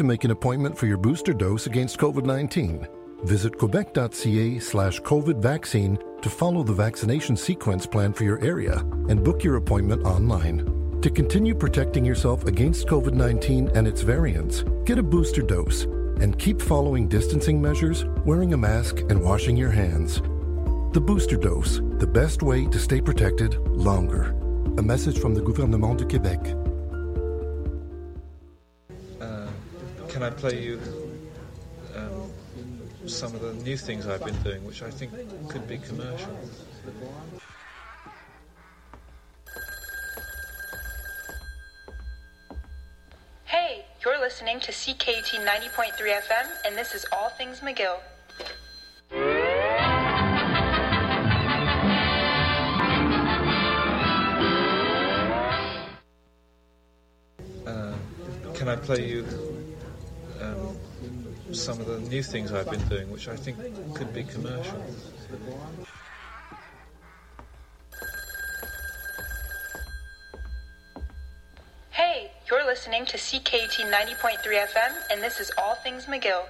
to make an appointment for your booster dose against COVID-19. Visit quebec.ca/COVID vaccine to follow the vaccination sequence plan for your area and book your appointment online. To continue protecting yourself against COVID-19 and its variants, get a booster dose and keep following distancing measures, wearing a mask, and washing your hands. The booster dose, the best way to stay protected longer. A message from the Gouvernement du Québec. Can I play you some of the new things I've been doing, which I think could be commercial? Hey, you're listening to CKT 90.3 FM, and this is All Things McGill. Can I play you some of the new things I've been doing, which I think could be commercial? Hey, you're listening to CKT 90.3 FM, and this is All Things McGill.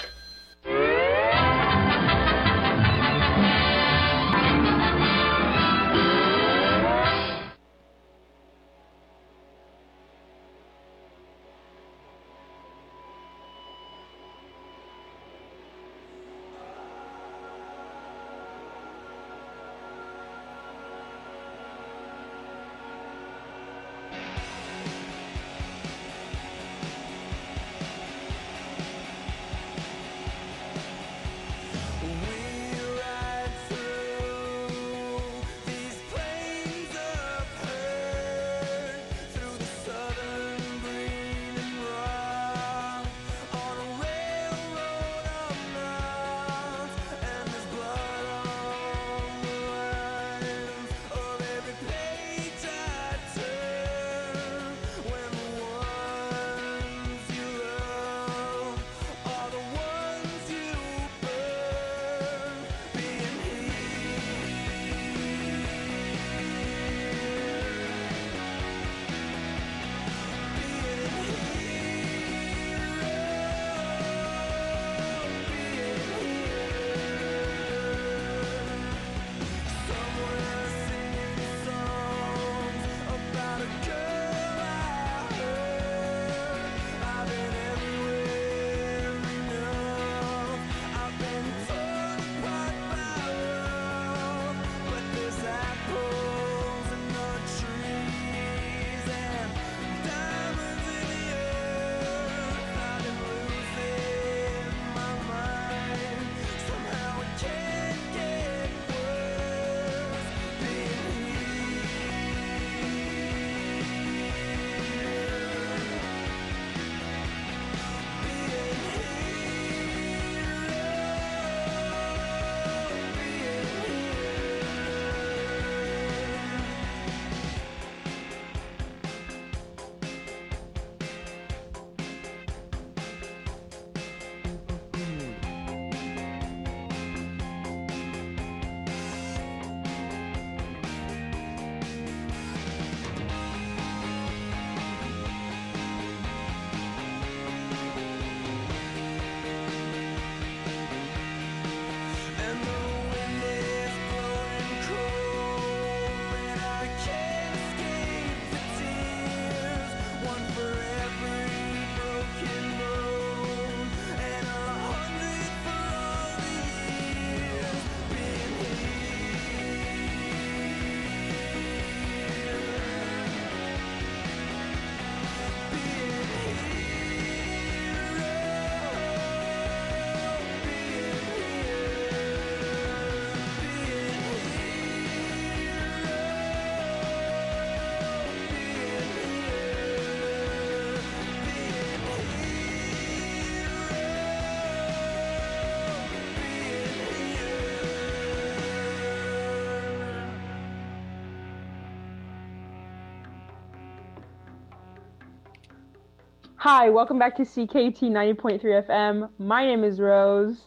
Hi, welcome back to CKT 90.3 FM. My name is Rose.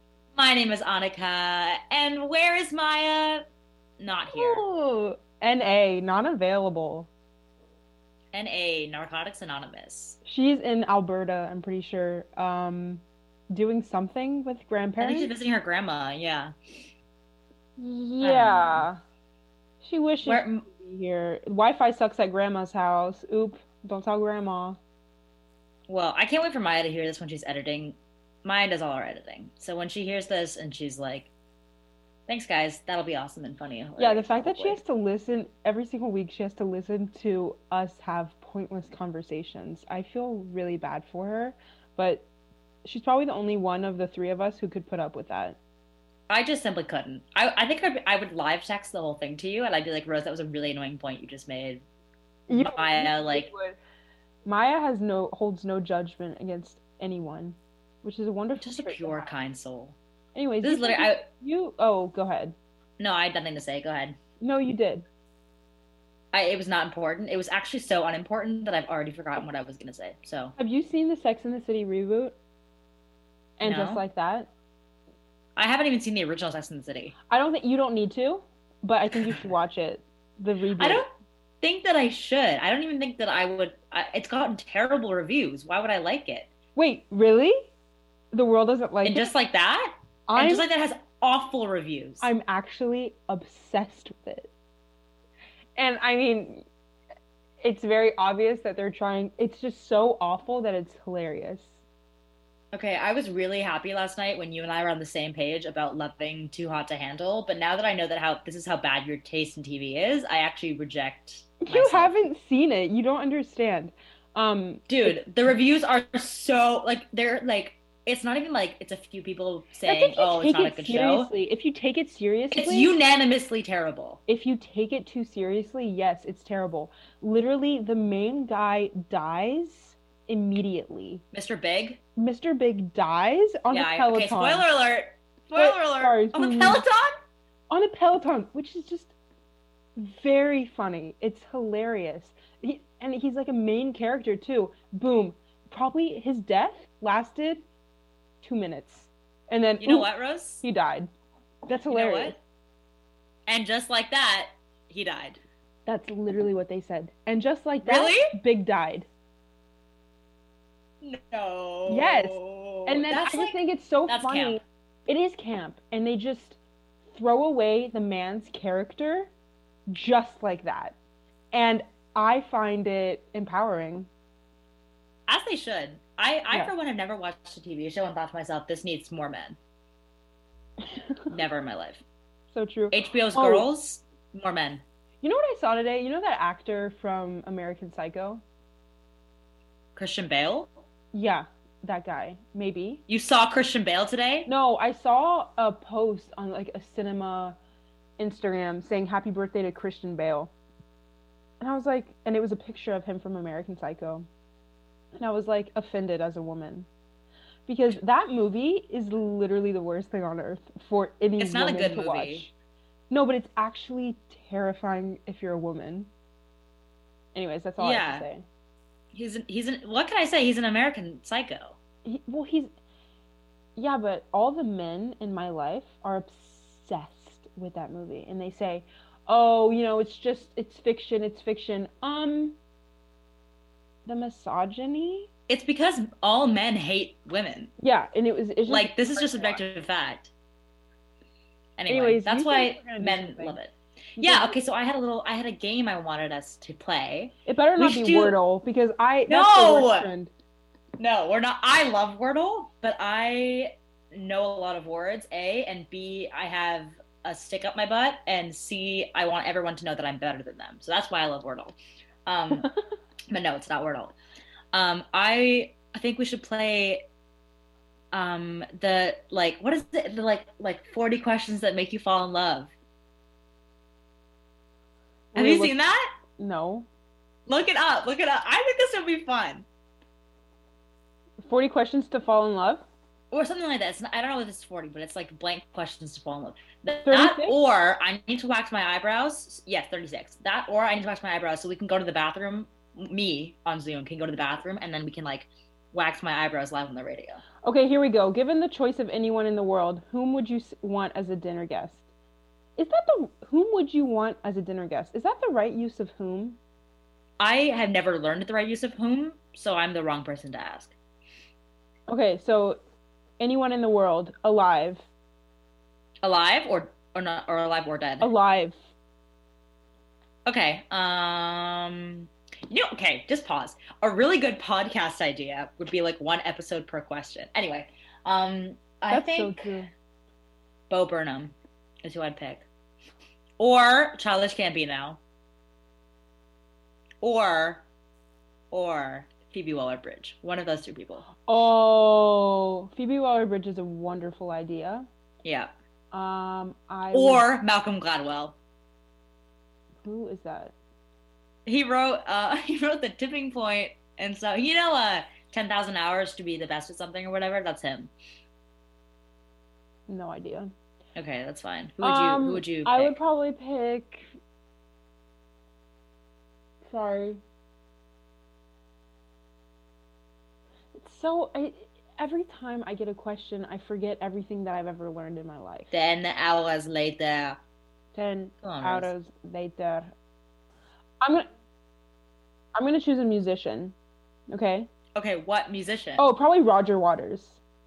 My name is Annika. And where is Maya? Not here. Ooh, NA, not available. NA, Narcotics Anonymous. She's in Alberta, I'm pretty sure. Doing something with I grandparents. think she's visiting her grandma. Yeah. Yeah. She wishes Where- she could be here. Wi-Fi sucks at grandma's house. Oop, don't tell grandma. Well, I can't wait for Maya to hear this when she's editing. Maya does all our editing. So when she hears this and she's like, thanks, guys. That'll be awesome and funny. Yeah, the fact that she has to listen every single week, she has to listen to us have pointless conversations. I feel really bad for her, but she's probably the only one of the three of us who could put up with that. I just simply couldn't. I think I would live text the whole thing to you, and I'd be like, Rose, that was a really annoying point you just made. Maya, like, Maya holds no judgment against anyone, which is a wonderful. just a trait to pure, have. kind soul. Anyways, This is literally. Oh, go ahead. No, I had nothing to say. Go ahead. No, you did. It was not important. It was actually so unimportant that I've already forgotten what I was gonna say. So Have you seen the Sex and the City reboot? And No. Just Like That? I haven't even seen the original Sex and the City. I don't think you don't need to, but I think you should watch it. The reboot. I don't think that I should. I don't even think that I would. It's gotten terrible reviews. Why would I like it? Wait, really? The world doesn't like And it? Just Like That? And I'm, Just Like That has awful reviews. I'm actually obsessed with it. And I mean, it's very obvious that they're trying. It's just so awful that it's hilarious. Okay, I was really happy last night when you and I were on the same page about loving Too Hot to Handle, but now that I know that this is how bad your taste in TV is, I actually reject You myself. haven't seen it. You don't understand. Dude, the reviews are so like they're like it's not even like it's a few people That's saying, if you "Oh, it's take not a it good show." seriously. If you take it seriously, It's unanimously terrible. if you take it too seriously, yes, it's terrible. Literally, the main guy dies immediately. Mr. Big? Mr. Big dies on a Peloton. Okay, spoiler alert. Spoiler alert. Sorry, On the Peloton? on a Peloton, which is just very funny. It's hilarious. And he's like a main character too. Boom. Probably his death lasted 2 minutes. And then You know oop, what, Rose? he died. That's You know hilarious. what? And just like that, he died. That's literally what they said. And just like that, Really? Big died. No. Yes. And then I That's just like, think it's so that's funny. camp. It is camp. And they just throw away the man's character just like that. And I find it empowering. as they should. I Yeah. for one have never watched a TV show and thought to myself, this needs more men. Never in my life. So true. HBO's Oh. Girls, more men. You know what I saw today? You know that actor from American Psycho? Christian Bale? Yeah, that guy. Maybe. You saw Christian Bale today? No, I saw a post on like a cinema Instagram saying happy birthday to Christian Bale. And I was like, and it was a picture of him from American Psycho. And I was like offended as a woman. Because that movie is literally the worst thing on earth for any It's not a woman good to movie. watch. No, but it's actually terrifying if you're a woman. Anyways, that's all I have to say. What can I say? He's an American Psycho. Yeah, but all the men in my life are obsessed with that movie. And they say, oh, it's fiction. The misogyny? It's because all men hate women. Yeah, and it's just Like, this is just objective fact. Anyway, Anyways, that's you why said we're gonna do men something. love it. Yeah, okay, so I had a game I wanted us to play. It better we not should be do- Wordle because that's the No! worst trend. No, we're not. I love Wordle, but I know a lot of words, A, and B, I have a stick up my butt, and C, I want everyone to know that I'm better than them. So that's why I love Wordle. But no, it's not Wordle. I think we should play what is it? The like 40 questions that make you fall in love. Have Wait, you seen that? No. Look it up. Look it up. I think this would be fun. 40 questions to fall in love? Or something like that. I don't know if it's 40, but it's like blank questions to fall in love. That 36? or I need to wax my eyebrows. Yes, 36. That or I need to wax my eyebrows so we can go to the bathroom. Me on Zoom can go to the bathroom and then we can like wax my eyebrows live on the radio. Okay, here we go. Given the choice of anyone in the world, whom would you want as a dinner guest? Whom would you want as a dinner guest? Is that the right use of whom? I have never learned the right use of whom, so I'm the wrong person to ask. Okay, so anyone in the world alive. Alive or not, or alive or dead? Alive. Okay. Okay, just pause. A really good podcast idea would be like one episode per question. Anyway, I That's think so true. Bo Burnham is who I'd pick. Or Childish Gambino. Or Phoebe Waller-Bridge. One of those two people. Oh, Phoebe Waller-Bridge is a wonderful idea. Yeah. Or Malcolm Gladwell. Who is that? He wrote The Tipping Point, and so 10,000 Hours to Be the Best at Something or whatever. That's him. No idea. Okay, that's fine. Who would you pick? I would probably pick. Sorry. Every time I get a question, I forget everything that I've ever learned in my life. 10 hours later. 10 on, hours later. I'm gonna choose a musician. Okay? Okay, what musician? Oh, probably Roger Waters.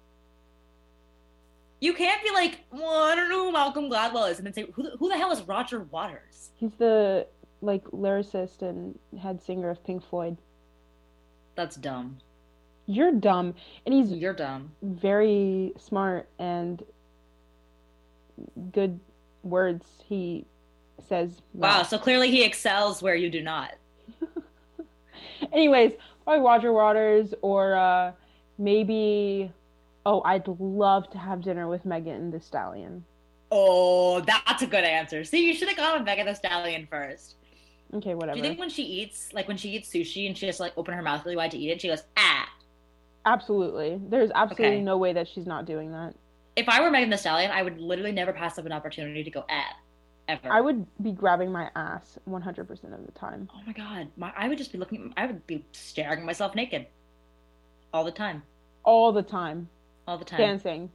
You can't be like, well, I don't know who Malcolm Gladwell is, and then say, who the hell is Roger Waters? He's the lyricist and head singer of Pink Floyd. That's dumb. You're dumb, and You're dumb. Very smart and good words he says. Wow, so clearly he excels where you do not. Anyways, probably Roger Waters or maybe. Oh, I'd love to have dinner with Megan Thee Stallion. Oh, that's a good answer. See, you should have gone with Megan Thee Stallion first. Okay, whatever. Do you think when she eats sushi and she has to open her mouth really wide to eat it, she goes, ah? Absolutely. There's absolutely no way that she's not doing that. If I were Megan Thee Stallion, I would literally never pass up an opportunity to go, ah, ever. I would be grabbing my ass 100% of the time. Oh my God. I would just be I would be staring at myself naked. All the time. All the time. All the time. Dancing.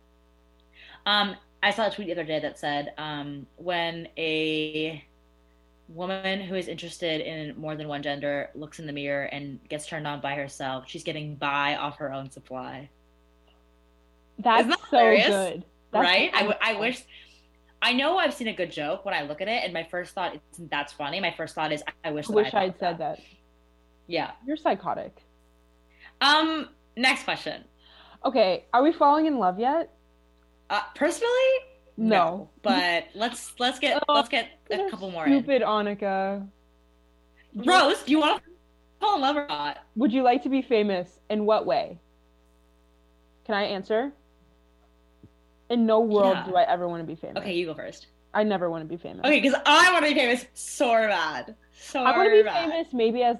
I saw a tweet the other day that said, when a woman who is interested in more than one gender looks in the mirror and gets turned on by herself, she's getting by off her own supply. That's that so hilarious? Good. That's right? I wish. I know I've seen a good joke when I look at it, and my first thought isn't that's funny. My first thought is I wish I'd said that. Yeah. You're psychotic. Next question. Okay, are we falling in love yet? Personally, no. But let's get a couple more. Stupid Annika. Rose, do you want to fall in love or not? Would you like to be famous? In what way? Can I answer? In no world do I ever want to be famous. Okay, you go first. I never want to be famous. Okay, because I want to be famous so bad. I want to be famous maybe as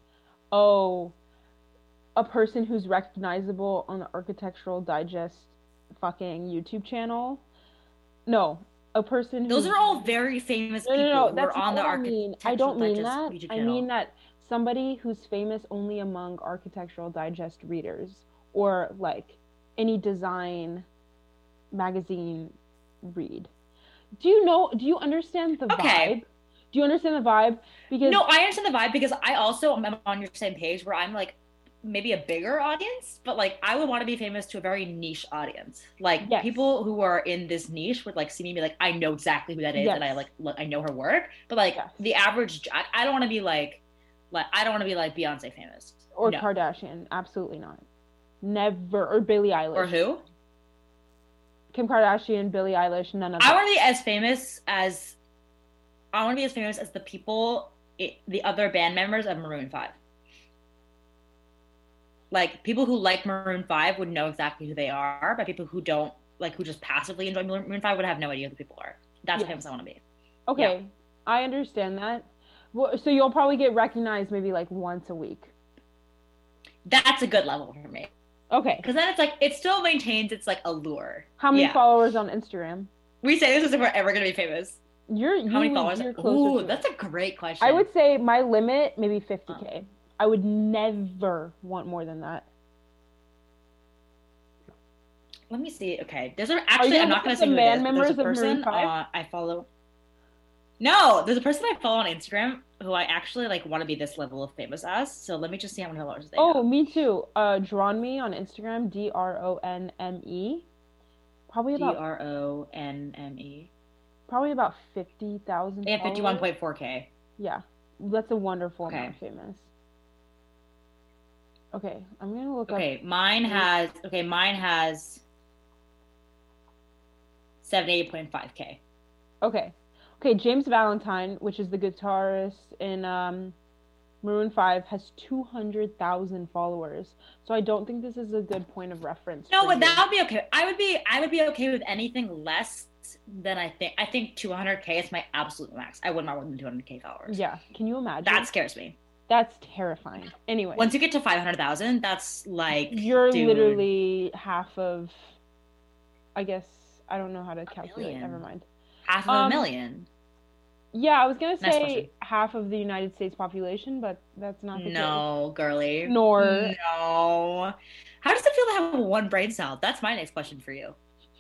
a person who's recognizable on the Architectural Digest fucking YouTube channel. No, a person. Those are all very famous people. No, that's who are on the Architectural Digest. I don't mean that. YouTube I channel. mean that somebody who's famous only among Architectural Digest readers or any design magazine read. Do you understand the vibe? Do you understand the vibe? Because no, I understand the vibe because I also am on your same page where I'm maybe a bigger audience, but I would want to be famous to a very niche audience. Yes. People who are in this niche would see me and be I know exactly who that is, yes. And I know her work. But yes. The average, I don't want to be I don't want to be Beyonce famous or Kardashian. Absolutely not. Never. Or Billie Eilish. Or who? Kim Kardashian, Billie Eilish, none of them. I want to be as famous as the people, the other band members of Maroon 5. People who like Maroon 5 would know exactly who they are, but people who don't, who just passively enjoy Maroon 5 would have no idea who the people are. That's how famous I want to be. Okay, yeah. I understand that. Well, so you'll probably get recognized maybe once a week. That's a good level for me. Okay. Because then it still maintains its allure. How many followers on Instagram? We say this is if we're ever going to be famous. How many followers? Ooh, that's a great question. I would say my limit, maybe 50K. I would never want more than that. Let me see. Okay. I'm not going to say who it is. There's a person I follow. No, there's a person I follow on Instagram. who I actually like want to be this level of famous as. So let me just see how many followers they Oh, have. me too. Dronme on Instagram, Dronme. Probably about Dronme. probably about 50,000 They have followers. 51.4K. Yeah, that's a wonderful Okay. amount of famous. Okay, I'm gonna look up. Okay, mine has 78.5K. Okay, James Valentine, which is the guitarist in Maroon 5, has 200,000 followers. So I don't think this is a good point of reference. No, for but you. that would be okay. I would be okay with anything less than I think 200K is my absolute max. I wouldn't want more than 200K followers. Yeah, can you imagine? That scares me. That's terrifying. Anyway, Once you get to 500,000, that's like you're dude, literally half of, I guess, I don't know how to calculate. million. Never mind. half of a million. Yeah, I was gonna Next say question. half of the United States population, but that's not the No, girly. case. Nor No. How does it feel to have one brain cell? That's my next question for you.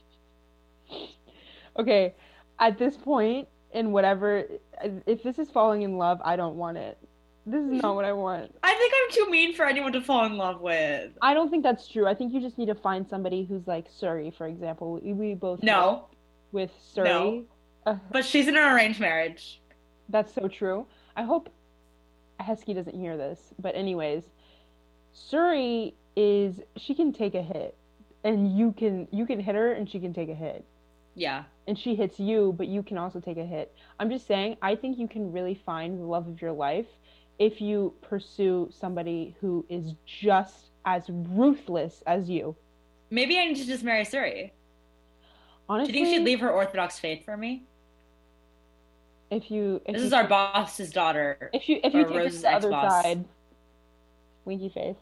okay, at this point in whatever, if this is falling in love, I don't want it. This is not what I want. I think I'm too mean for anyone to fall in love with. I don't think that's true. I think you just need to find somebody who's like Suri, for example. We both No, with Suri. but she's in an arranged marriage. That's so true. I hope Heskey doesn't hear this. But anyways, Suri she can take a hit. And you can hit her and she can take a hit. Yeah. And she hits you, but you can also take a hit. I'm just saying, I think you can really find the love of your life if you pursue somebody who is just as ruthless as you. Maybe I need to just marry Suri. Honestly, Do you think she'd leave her Orthodox faith for me? This This is our boss's daughter. If you or take it to Rose's the other ex-boss. side, winky face.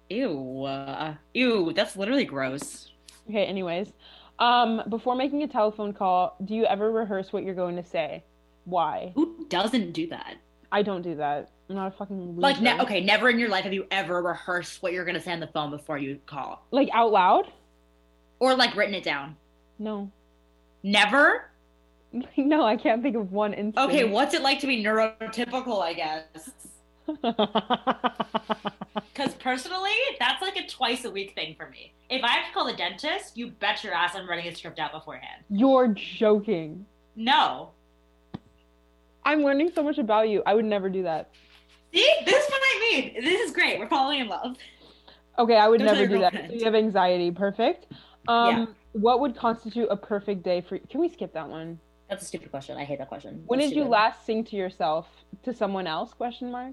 Ew, that's literally gross. Okay, anyways. Before making a telephone call, do you ever rehearse what you're going to say? Why? Who doesn't do that? I don't do that. I'm not a fucking loser. Like, never in your life have you ever rehearsed what you're gonna say on the phone before you call, Like out loud? or like written it down. No. Never. No, I can't think of one instance. Okay, what's it like to be neurotypical? I guess. Because personally, that's like a twice a week thing for me. If I have to call the dentist, you bet your ass I'm writing a script out beforehand. You're joking. No. I'm learning so much about you. I would never do that. See, this is what I mean. This is great. We're falling in love. Okay, I would Don't tell never your do that. girlfriend. So you have anxiety. Perfect. Yeah. What would constitute a perfect day for you? Can we skip that one? That's a stupid question. I hate that question. When That's did you stupid. last sing to yourself? To someone else? Question mark.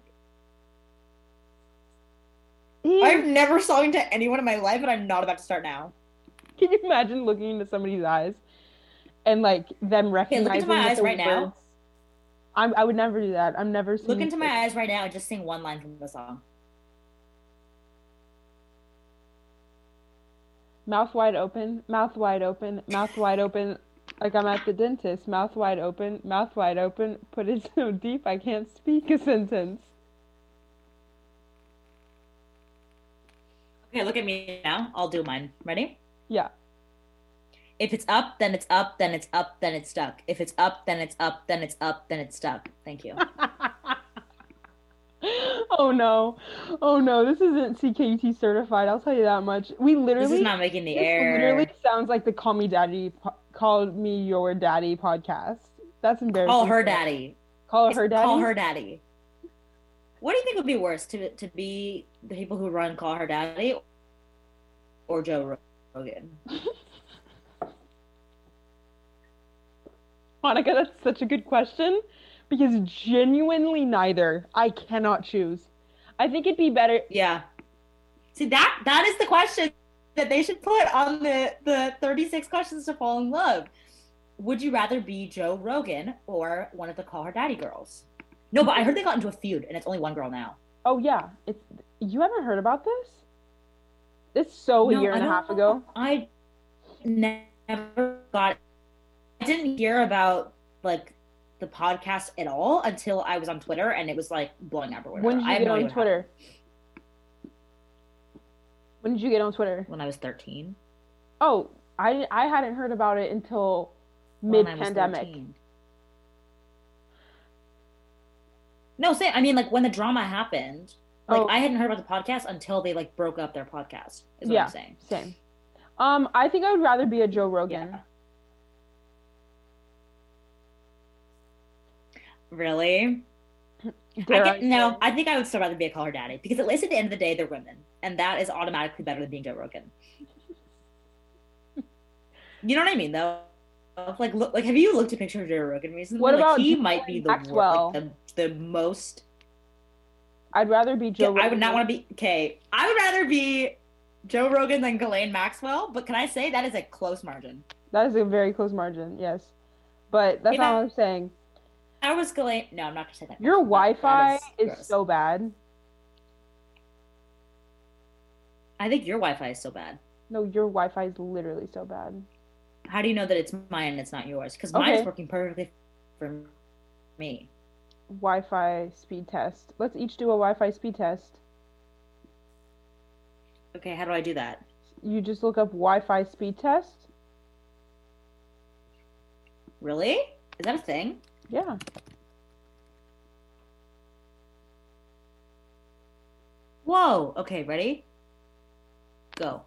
I've never sung to anyone in my life, and I'm not about to start now. Can you imagine looking into somebody's eyes and like them recognizing my that eyes the right now. words- I would never do that. I'm never Look into my eyes right now and just sing one line from the song. Mouth wide open, mouth wide open, mouth wide open, like I'm at the dentist. Mouth wide open, put it so deep I can't speak a sentence. Okay, look at me now. I'll do mine. Ready? Yeah. If it's up, then it's up, then it's up, then it's stuck. If it's up, then it's up, then it's up, then it's stuck. Thank you. Oh no. Oh no, this isn't CKUT certified, I'll tell you that much. We literally This is not making the this air. literally sounds like the Call Me Your Daddy podcast. That's embarrassing. Call her daddy. Call her daddy? Call her daddy. What do you think would be worse, to be the people who run Call Her Daddy or Joe Rogan? Monica, that's such a good question because genuinely neither. I cannot choose. I think it'd be better. Yeah. See, that is the question that they should put on the 36 questions to fall in love. Would you rather be Joe Rogan or one of the Call Her Daddy girls? No, but I heard they got into a feud, and it's only one girl now. Oh yeah, you haven't heard about this? It's so a year and a half ago. I never got. I didn't hear about like the podcast at all until I was on Twitter, and it was like blowing up or whatever. When did I you have get no idea on what Twitter? happened. When did you get on Twitter? When I was 13. Oh, I hadn't heard about it until When I was mid-pandemic. 13. No, say I mean like when the drama happened, like Oh. I hadn't heard about the podcast until they like broke up their podcast, is what Yeah, I'm saying. same. I think I would rather be a Joe Rogan. Yeah. Really? Dare I No, say. I think I would still rather be a caller daddy because at least at the end of the day, they're women, and that is automatically better than being Joe Rogan. You know what I mean, though? Like, look, like, have you looked at pictures of Joe Rogan recently? What Like, about he Ghislaine might be the Maxwell? like the most. I'd rather be Joe Rogan. I would not want to be okay. I would rather be Joe Rogan than Ghislaine Maxwell, but can I say that is a close margin? That is a very close margin, yes. But that's If not what I'm saying. I was Ghislaine. No, I'm not gonna say that. Your Wi-Fi is gross. so bad. I think your Wi-Fi is so bad. No, your Wi-Fi is literally so bad. How do you know that it's mine and it's not yours? Because mine Okay. is working perfectly for me. Wi-Fi speed test. Let's each do a Wi-Fi speed test. Okay, how do I do that? You just look up Wi-Fi speed test. Really? Is that a thing? Yeah. Whoa. Okay, ready? Go.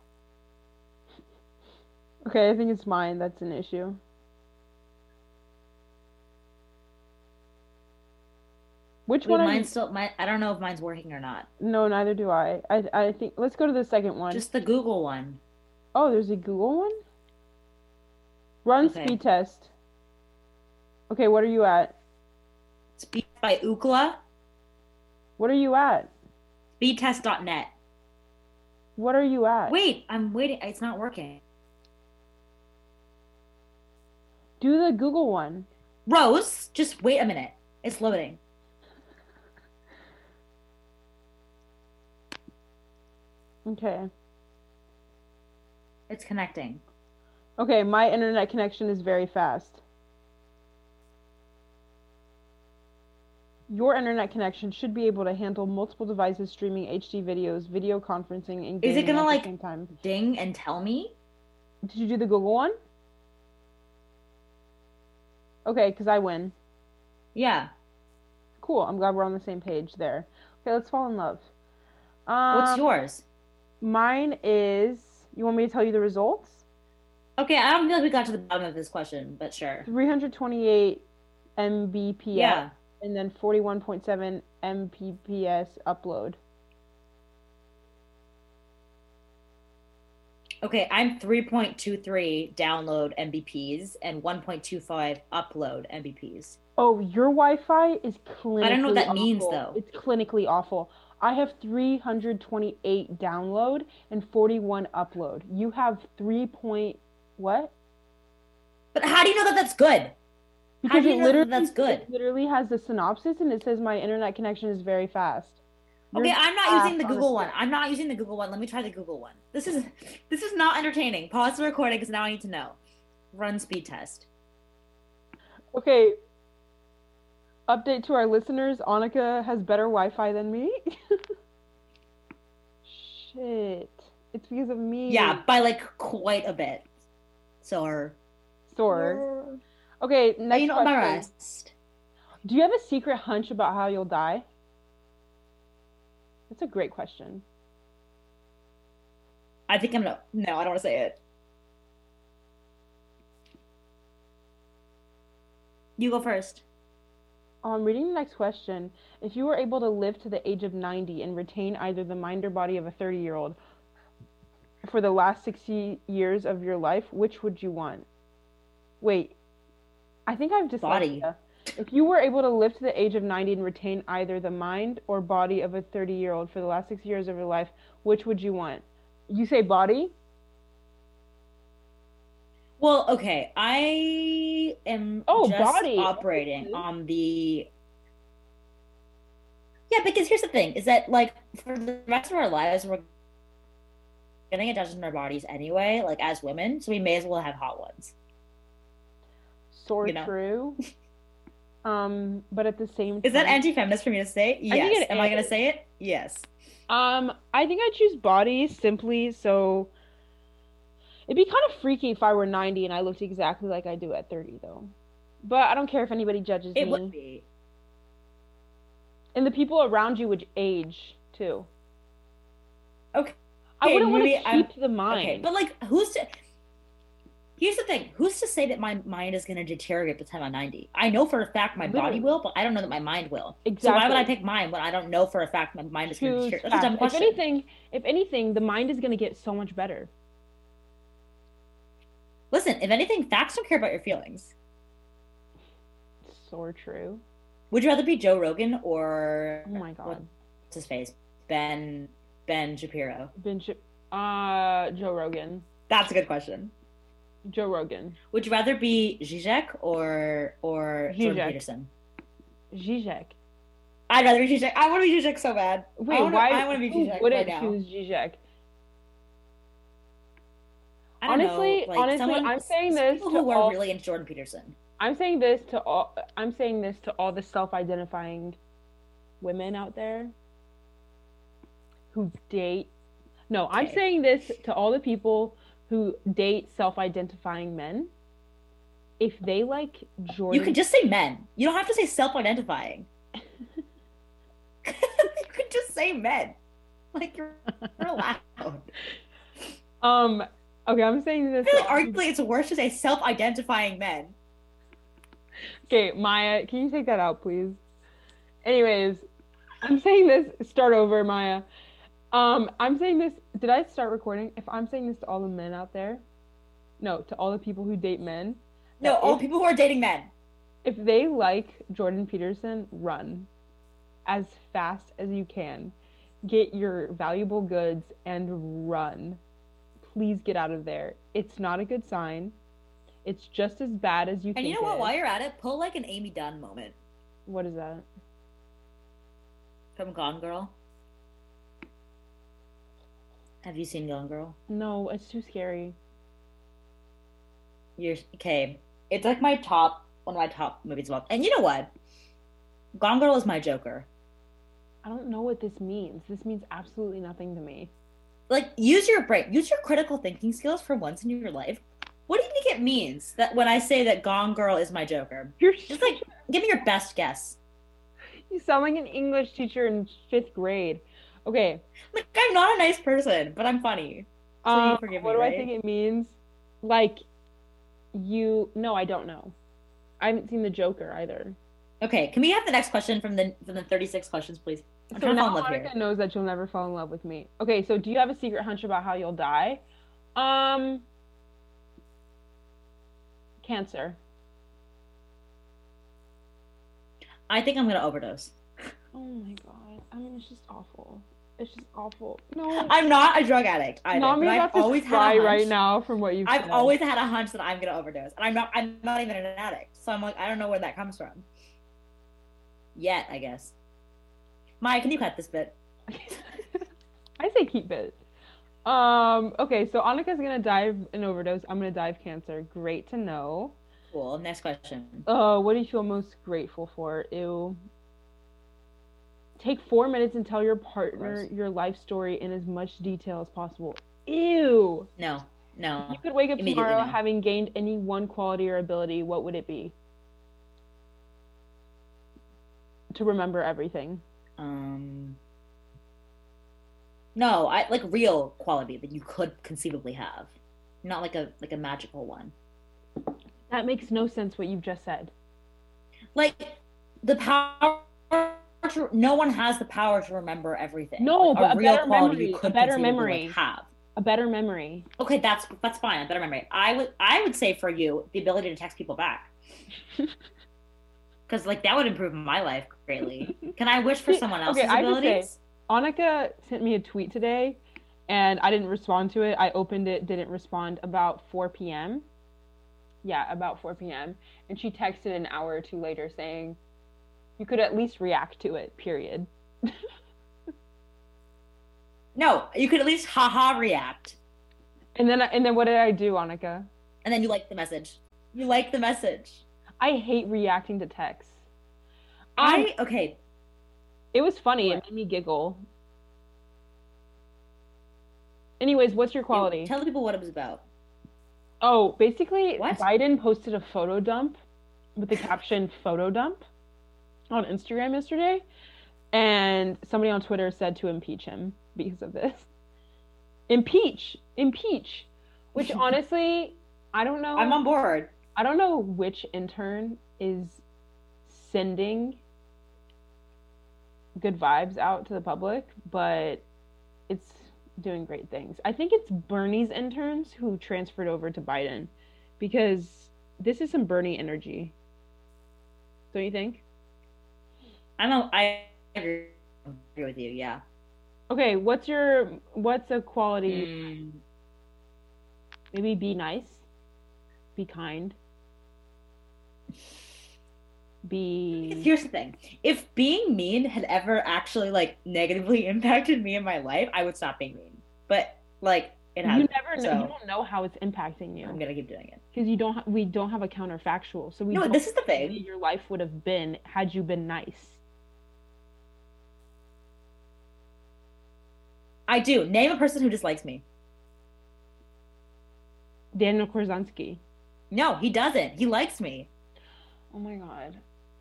Okay, I think it's mine that's an issue. Which Wait, one are you? mine's still I don't know if mine's working or not. No, neither do I. I think let's go to the second one. Just the Google one. Oh, there's a Google one? Run Okay. speed test. Okay, what are you at? Speed by Ookla. What are you at? Speedtest.net. What are you at? Wait, I'm waiting. It's not working. Do the Google one. Rose, just wait a minute. It's loading. Okay. It's connecting. Okay, my internet connection is very fast. Your internet connection should be able to handle multiple devices streaming HD videos, video conferencing, and Is it gaming gonna at like the same time. ding and tell me? Did you do the Google one? Okay, because I win. Yeah. Cool. I'm glad we're on the same page there. Okay, let's fall in love. What's yours? Mine is. You want me to tell you the results? Okay, I don't feel like we got to the bottom of this question, but sure. 328 Mbps. Yeah. And then 41.7 Mbps upload. Okay, I'm 3.23 download MBPs and 1.25 upload MBPs. Oh, your Wi-Fi is clinically I don't know what that means, awful. though. It's clinically awful. I have 328 download and 41 upload. You have 3 point what? But how do you know that that's good? How do you know that that's good? It literally has the synopsis and it says my internet connection is very fast. You're Okay, I'm not using the fast on Google a one. stick. I'm not using the Google one. Let me try the Google one. This is not entertaining. Pause the recording because now I need to know. Run speed test. Okay. Update to our listeners. Annika has better Wi-Fi than me. Shit. It's because of me. Yeah, by like quite a bit. So Sore. Okay, next you know my question. rest. Do you have a secret hunch about how you'll die? That's a great question. I think I'm gonna. No, I don't want to say it. You go first. I'm reading the next question. If you were able to live to the age of 90 and retain either the mind or body of a 30-year-old for the last 60 years of your life, which would you want? Wait, I think I've dyslexia. Body. If you were able to live to the age of 90 and retain either the mind or body of a 30-year-old for the last 60 years of your life, which would you want? You say body? Well, okay. I am just body. operating on the. Yeah, because here's the thing: is that like for the rest of our lives, we're gonna get judged in our bodies anyway, like as women, so we may as well have hot ones. Sort You know. true. But at the same time, Is that anti-feminist for me to say? think Yes. it Am I gonna is. say it? Yes. I think I choose body simply so it'd be kind of freaky if I were 90 and I looked exactly like I do at 30 though. But I don't care if anybody judges It me. would be. And the people around you would age too. Okay. I wouldn't want to maybe keep the mind. Okay, but like, here's the thing. Who's to say that my mind is going to deteriorate by the time I'm 90? I know for a fact my body Literally. will, but I don't know that my mind will. Exactly. So why would I pick mine when I don't know for a fact my mind is going to Choose deteriorate? That's a dumb facts. question. If anything, the mind is going to get so much better. Listen, if anything, facts don't care about your feelings. So true. Would you rather be Joe Rogan or Oh my god. what's his face? Ben Shapiro. Joe Rogan. That's a good question. Joe Rogan. Would you rather be Zizek or Jordan Zizek. Peterson? Zizek. I'd rather be Zizek. I want to be Zizek so bad. Wait, I why want to be who Zizek wouldn't right now. choose Zizek? I don't Honestly, know, like I'm saying some this people to who all- are really into Jordan Peterson. I'm saying this to all the self-identifying women out there who date. No, I'm Okay. saying this to all the people who date self-identifying men. If they like Jordan, You could just say men. You don't have to say self-identifying. You could just say men. Like you're allowed. Okay, I'm saying this. I feel like arguably it's worse to say self-identifying men. Okay, Maya, can you take that out, please? Anyways, I'm saying this. Start over, Maya. I'm saying this. Did I start recording? If I'm saying this to all the men out there, no, to all the people who date men. No, that all if- people who are dating men. If they like Jordan Peterson, run as fast as you can. Get your valuable goods and run. Please get out of there. It's not a good sign. It's just as bad as you think. And you know what? it While is. you're at it, pull like an Amy Dunn moment What is that? from Gone Girl. Have you seen Gone Girl? No, it's too scary. You're okay. It's like one of my top movies of all. And you know what? Gone Girl is my Joker. I don't know what this means. This means absolutely nothing to me. Like, use your brain, use your critical thinking skills for once in your life. What do you think it means that when I say that Gone Girl is my Joker? You're Just like, give me your best guess. you sound like an English teacher in 5th grade. Okay. Like, I'm not a nice person, but I'm funny. So you forgive what me, do right? I think it means? Like, no, I don't know. I haven't seen the Joker either. Okay, can we have the next question from the 36 questions, please? I'm So trying to fall now in love Monica here. knows that you'll never fall in love with me. Okay, so do you have a secret hunch about how you'll die? Cancer. I think I'm gonna overdose. Oh my god. I mean, it's just awful. It's just awful. No. I'm not a drug addict either, Nami's but I've about to always had cry a hunch. right now from what you've I've said. always had a hunch that I'm gonna overdose, and I'm not even an addict, so I'm like, I don't know where that comes from. Yet, I guess. Maya, can you cut this bit? I say keep it. Okay, so Annika's gonna die an overdose. I'm gonna die of cancer. Great to know. Cool. Next question. What do you feel most grateful for? Ew. Take 4 minutes and tell your partner Gross. your life story in as much detail as possible. Ew. No. If you could wake up Immediately tomorrow no. having gained any one quality or ability, what would it be? To remember everything. No, I like real quality that you could conceivably have, not like a magical one. That makes no sense what you've just said. Like the power. No one has the power to remember everything. No, Like, but a real better quality memory, you a could better conceivably, memory. like, have. A better memory. Okay, that's fine. A better memory. I would say for you the ability to text people back, because like that would improve my life greatly. Can I wish for someone else's Okay, I have to say, abilities? Annika sent me a tweet today, and I didn't respond to it. I opened it, didn't respond about 4 p.m. Yeah, about 4 p.m. And she texted an hour or two later saying, you could at least react to it, period. No, you could at least haha react, And then what did I do, Annika? and then you like the message. You like the message. I hate reacting to texts. Okay. It was funny. What? It made me giggle. Anyways, what's your quality? Tell the people what it was about. Oh, basically, What? Biden posted a photo dump with the caption photo dump on Instagram yesterday. And somebody on Twitter said to impeach him because of this. Impeach, impeach. Which honestly, I don't know. I'm on board. I don't know which intern is sending good vibes out to the public, but it's doing great things. I think it's Bernie's interns who transferred over to Biden because this is some Bernie energy. Don't you think? I agree with you, yeah. Okay, what's a quality? Maybe be nice, be kind, be... Here's the thing. If being mean had ever actually like negatively impacted me in my life, I would stop being mean. But like it hasn't. You never know. So you don't know how it's impacting you. I'm gonna keep doing it. Because we don't have a counterfactual. So No, this is the thing. Your life would have been had you been nice. I do. Name a person who dislikes me. Daniel Korczynski. No, he doesn't. He likes me. Oh my god.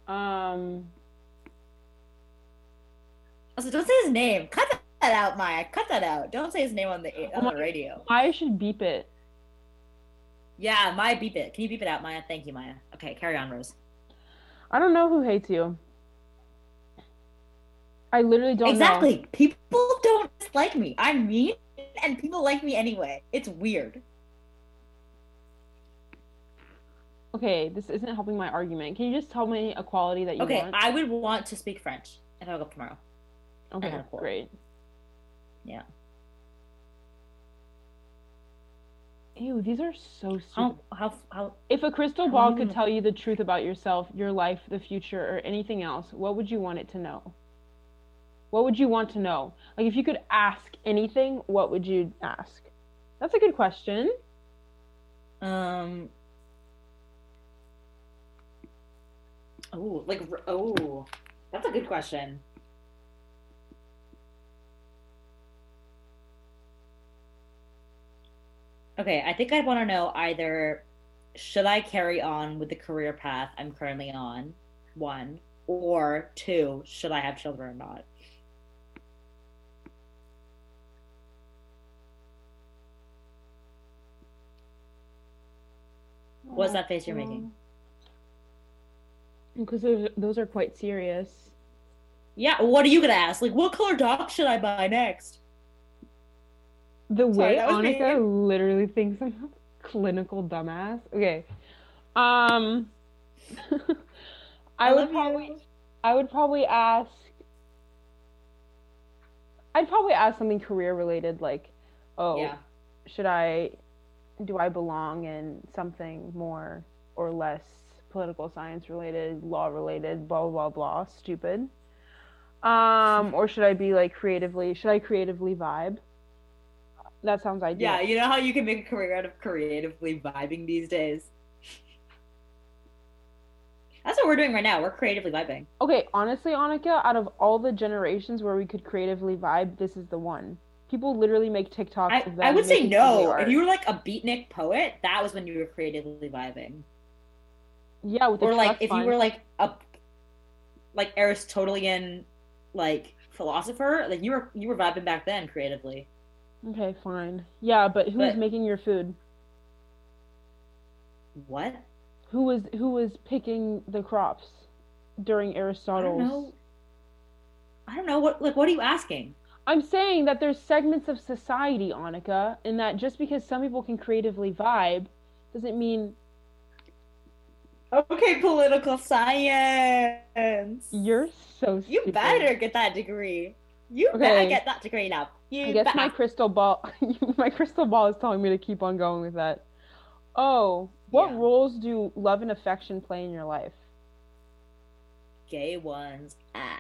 Also, don't say his name. Cut that out, Maya. Cut that out. Don't say his name on the radio. Maya should beep it. Yeah, Maya, beep it. Can you beep it out, Maya? Thank you, Maya. Okay, carry on, Rose. I don't know who hates you. I literally don't know. Exactly. People don't like me. I'm mean, and people like me anyway. It's weird. Okay, this isn't helping my argument. Can you just tell me a quality that you want? Okay, I would want to speak French if I woke up tomorrow. Okay, great. Yeah. Ew, these are so stupid. How If a crystal ball could tell you the truth about yourself, your life, the future, or anything else, what would you want it to know? What would you want to know? Like, if you could ask anything, what would you ask? That's a good question. That's a good question. Okay, I think I'd want to know either should I carry on with the career path I'm currently on, 1, or 2, should I have children or not? What's that face you're making? Because those are quite serious. Yeah, what are you gonna ask? Like, what color dog should I buy next? The way Annika literally thinks I'm a clinical dumbass. Okay. I would probably ask something career related, like, do I belong in something more or less political science related, law related, blah blah blah, stupid. Or should I creatively vibe? That sounds ideal. Yeah, you know how you can make a career out of creatively vibing these days? That's what we're doing right now. We're creatively vibing. Okay, honestly, Annika, out of all the generations where we could creatively vibe, this is the one. People literally make TikToks of them. I would say no. If you were like a beatnik poet, that was when you were creatively vibing. Yeah, with the or like if fund. you were like a Aristotelian like philosopher, like you were vibing back then creatively. Okay, fine. Yeah, but who was making your food? What? Who was picking the crops during Aristotle's? I don't know. What are you asking? I'm saying that there's segments of society, Annika, and that just because some people can creatively vibe doesn't mean... Okay, political science. You're so stupid. You better get that degree. You better get that degree now. I guess my crystal ball is telling me to keep on going with that. Oh, what roles do love and affection play in your life? Gay ones.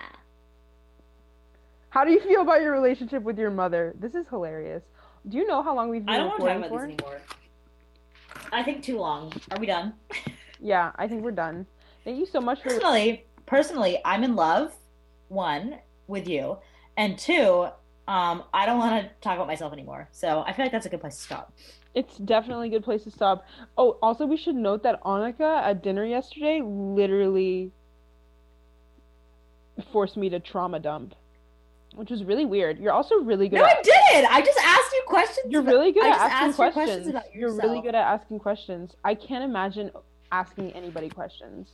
How do you feel about your relationship with your mother? This is hilarious. Do you know how long we've been recording for? I don't want to talk about this anymore. I think too long. Are we done? Yeah, I think we're done. Thank you so much for... Personally, I'm in love, 1, with you, and 2, I don't want to talk about myself anymore. So I feel like that's a good place to stop. It's definitely a good place to stop. Oh, also we should note that Annika at dinner yesterday literally forced me to trauma dump, which was really weird. You're also really good. No, I did. I just asked you questions. You're really good I at just asking asked you questions. about You're yourself. really good at asking questions. I can't imagine asking anybody questions.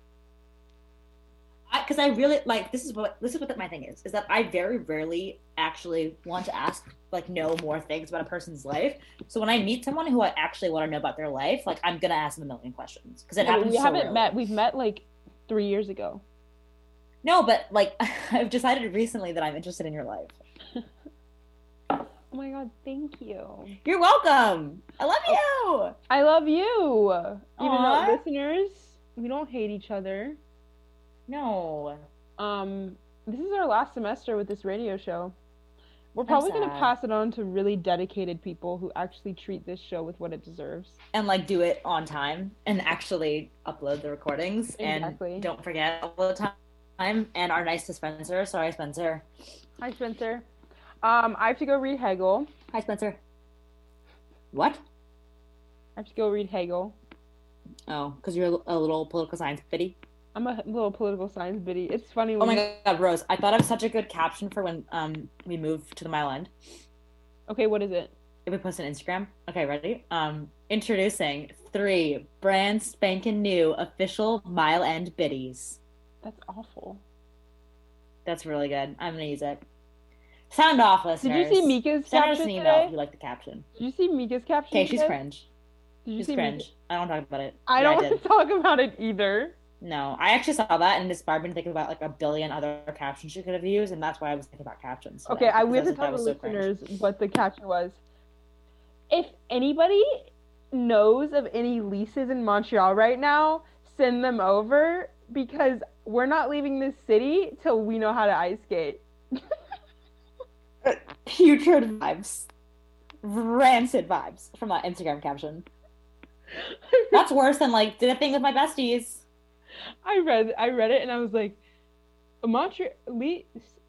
Because I really like this is what my thing is that I very rarely actually want to ask know more things about a person's life. So when I meet someone who I actually want to know about their life, I'm gonna ask them a million questions because it happens. We so haven't rarely. met. We've met 3 years ago. No, but I've decided recently that I'm interested in your life. Oh my god, thank you. You're welcome. I love you. I love you. Even Aw. though listeners, we don't hate each other. No. This is our last semester with this radio show. We're probably going to sad. pass it on to really dedicated people who actually treat this show with what it deserves. And do it on time and actually upload the recordings. Exactly. And don't forget all the time. And are nice to Spencer. Sorry, Spencer. Hi, Spencer. I have to go read Hegel. Hi, Spencer. What? I have to go read Hegel. Oh, because you're a little political science biddy. I'm a little political science biddy. It's funny. Oh my god, Rose! I thought of such a good caption for when we move to the Mile End. Okay, what is it? If we post on Instagram. Okay, ready? Introducing 3 brand spanking new official Mile End biddies. That's awful. That's really good. I'm gonna use it. Sound off, listeners. Did you see Mika's Send us caption an email today? if you like the caption. Did you see Mika's caption Okay, she's today? cringe. Did you She's see cringe. Mika? I don't talk about it. I Yeah, don't did. want to talk about it either. No, I actually saw that and inspired me to think about a billion other captions she could have used, and that's why I was thinking about captions. Okay, we have to tell the listeners what the caption was. If anybody knows of any leases in Montreal right now, send them over because we're not leaving this city till we know how to ice skate. Putrid vibes. Rancid vibes from that Instagram caption. That's worse than did a thing with my besties. I read it and I was like, Montreal lease.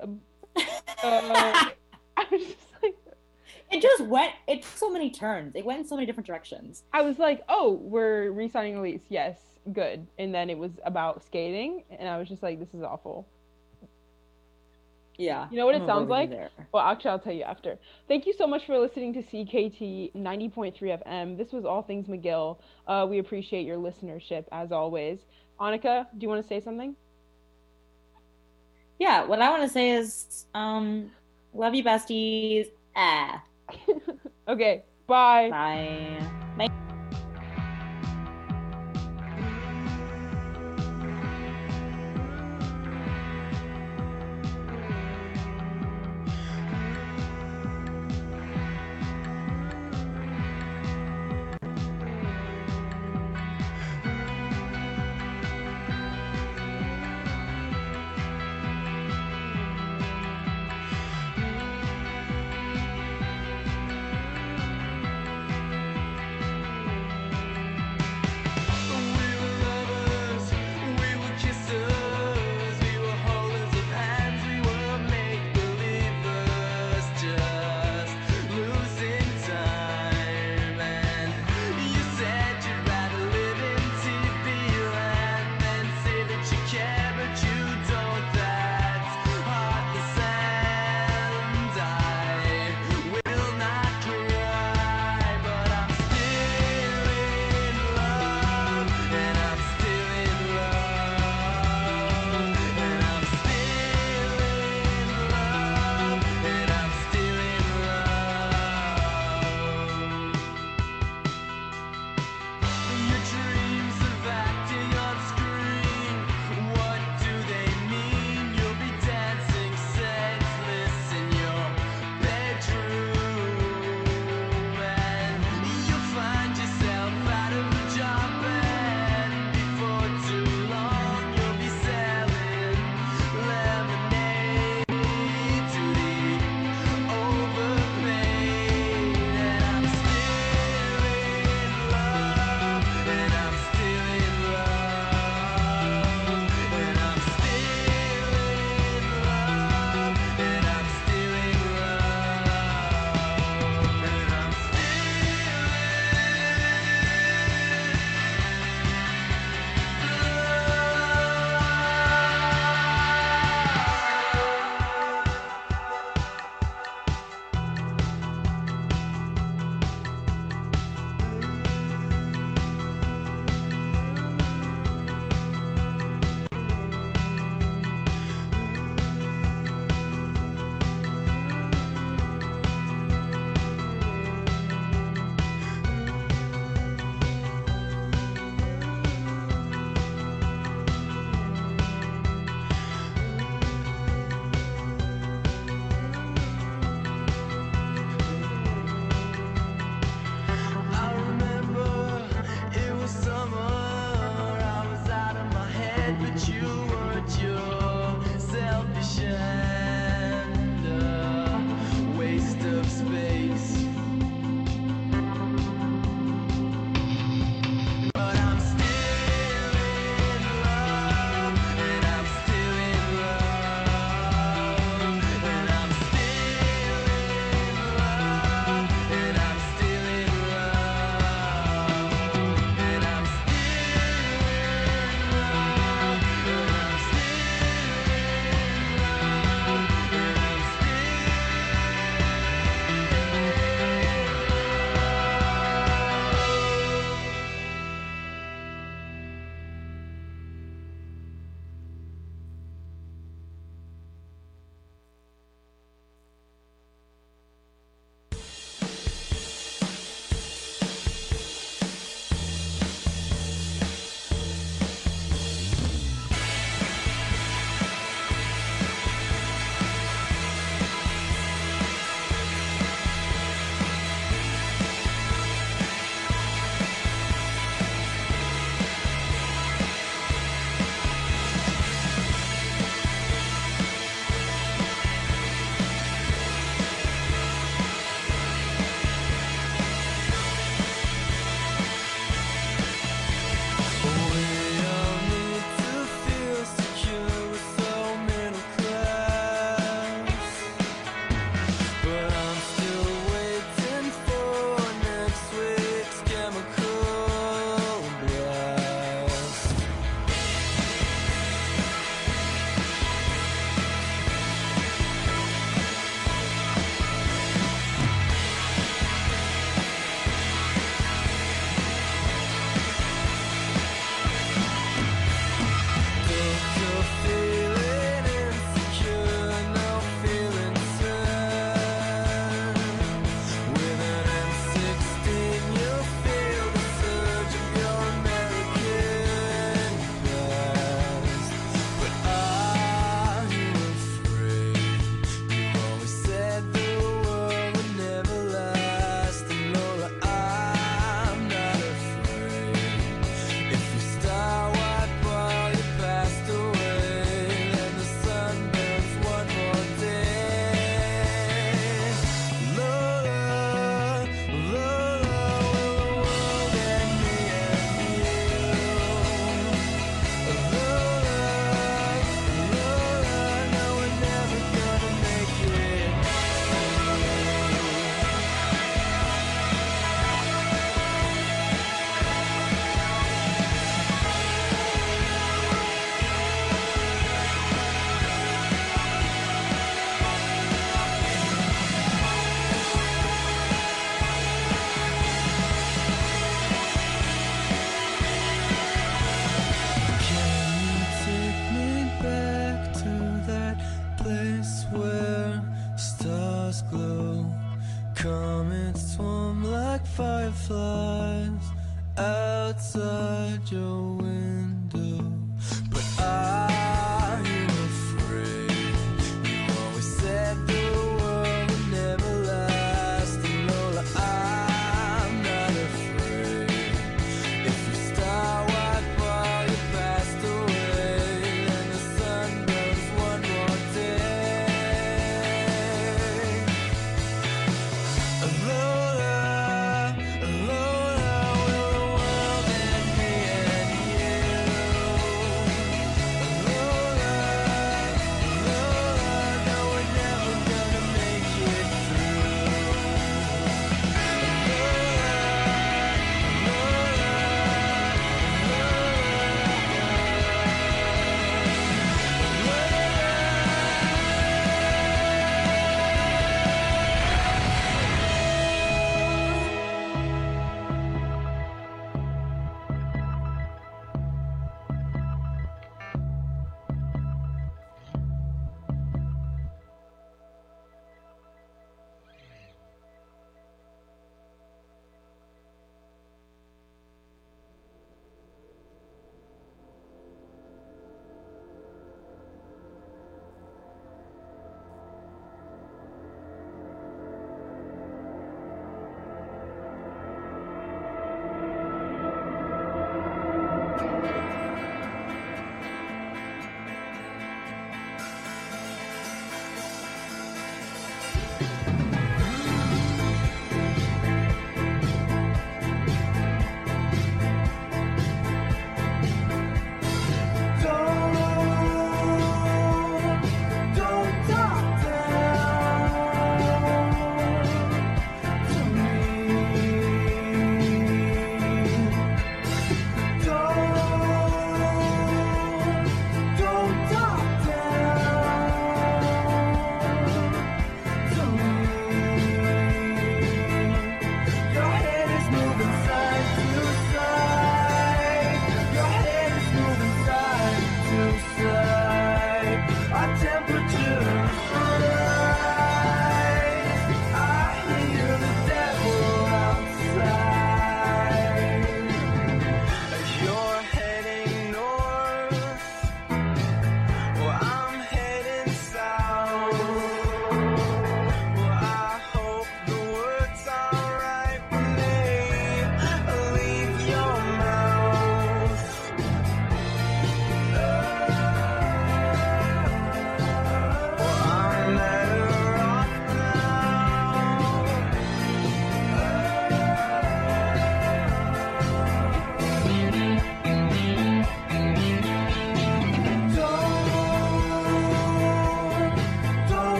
I was just like, it took so many turns. It went in so many different directions. I was like, oh, we're re-signing a lease. Yes, good. And then it was about skating, and I was just like, this is awful. Yeah. You know what it I'm sounds over like? there. Well, actually, I'll tell you after. Thank you so much for listening to CKT 90.3 FM. This was All Things McGill. We appreciate your listenership, as always. Annika, do you want to say something? Yeah, what I want to say is, love you, besties. Okay, bye. Bye. Bye. head, but you weren't your selfish and a waste of space. But I'm still in love, and I'm still in love, and I'm still in love, and I'm still in love, and I'm still in love, and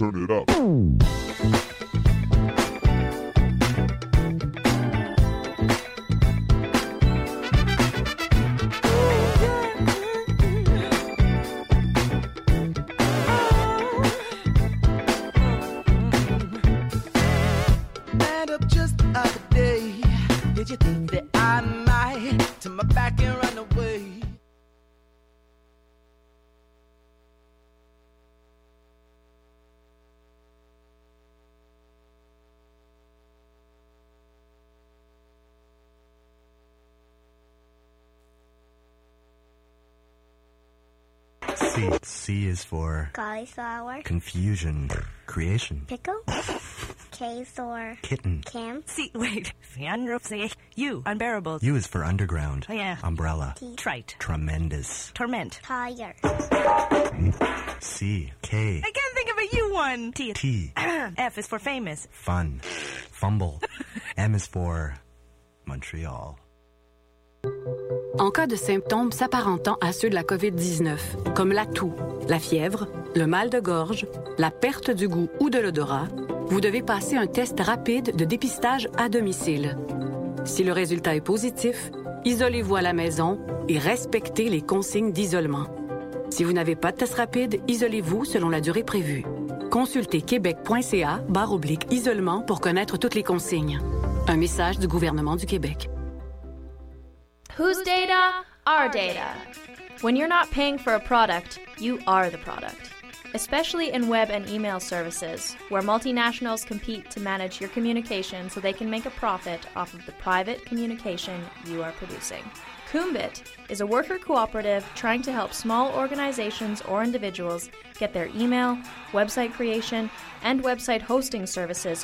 turn it up. Man up just the other day. Did you think that I might turn my back and run away? C. C is for Cauliflower. confusion, creation, Pickle. K for kitten. camp. See, wait. U, unbearable. U is for underground, Oh, yeah. umbrella, T. Trite. tremendous. Torment. Tire. C. K. I can't think of a U one. T. T. F is for famous. Fun, fumble. M is for Montreal. En cas de symptômes s'apparentant à ceux de la COVID-19, comme la toux, la fièvre, le mal de gorge, la perte du goût ou de l'odorat, vous devez passer un test rapide de dépistage à domicile. Si le résultat est positif, isolez-vous à la maison et respectez les consignes d'isolement. Si vous n'avez pas de test rapide, isolez-vous selon la durée prévue. Consultez québec.ca/isolement pour connaître toutes les consignes. Un message du gouvernement du Québec. Whose data? Our data. When you're not paying for a product, you are the product. Especially in web and email services, where multinationals compete to manage your communication so they can make a profit off of the private communication you are producing. Kumbit is a worker cooperative trying to help small organizations or individuals get their email, website creation, and website hosting services